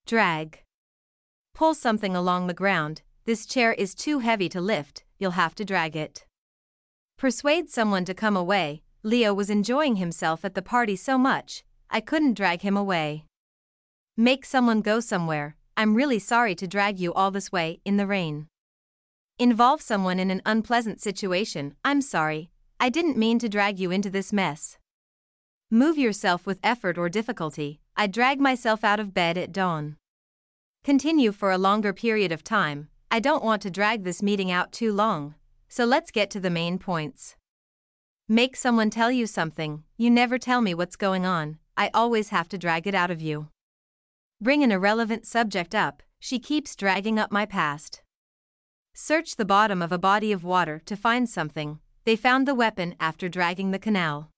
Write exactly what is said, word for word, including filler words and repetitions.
Drag. Pull something along the ground. This chair is too heavy to lift, you'll have to drag it. Persuade someone to come away. Leo was enjoying himself at the party so much, I couldn't drag him away. Make someone go somewhere. I'm really sorry to drag you all this way in the rain. Involve someone in an unpleasant situation. I'm sorry, I didn't mean to drag you into this mess. Move yourself with effort or difficulty. I drag myself out of bed at dawn. Continue for a longer period of time. I don't want to drag this meeting out too long, so let's get to the main points. Make someone tell you something. You never tell me what's going on, I always have to drag it out of you. Bring an irrelevant subject up. She keeps dragging up my past. Search the bottom of a body of water to find something. They found the weapon after dragging the canal.